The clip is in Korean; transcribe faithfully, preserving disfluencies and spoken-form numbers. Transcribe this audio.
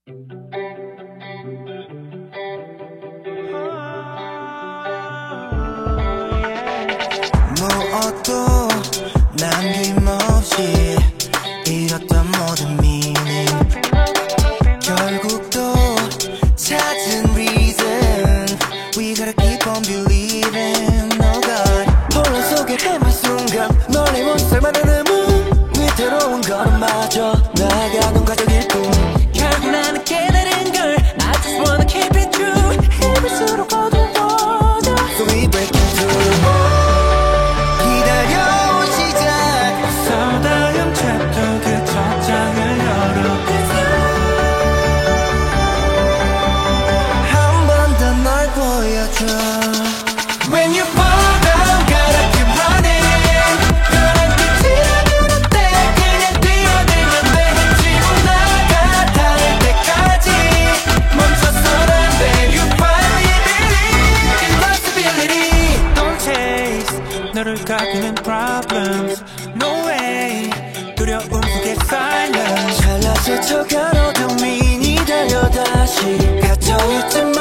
무엇도 남김없이 잃었던 모든 미닝 결국 또 찾은 reason We gotta keep on believing Oh God 혼란 속에 헤맨 순간 널 못 살만한 의문 위태로운 걸음마저 나아가는 과정일 뿐 결국 나는 깨달은 걸 I just wanna keep it true 힘을수록 어두워져 So we breaking through When you fall down, gotta keep running. 너란 끝이라 눈앞에 그냥 뛰어들면 돼. 지금 나가 닿을 때까지 멈춰서는 안 돼. You finally believe in possibility. Don't chase 너를 가꾸는 problems. No way 두려움 속에 silence. 잘나 스쳐간 어둠이 니 달려 다시 갇혀있지만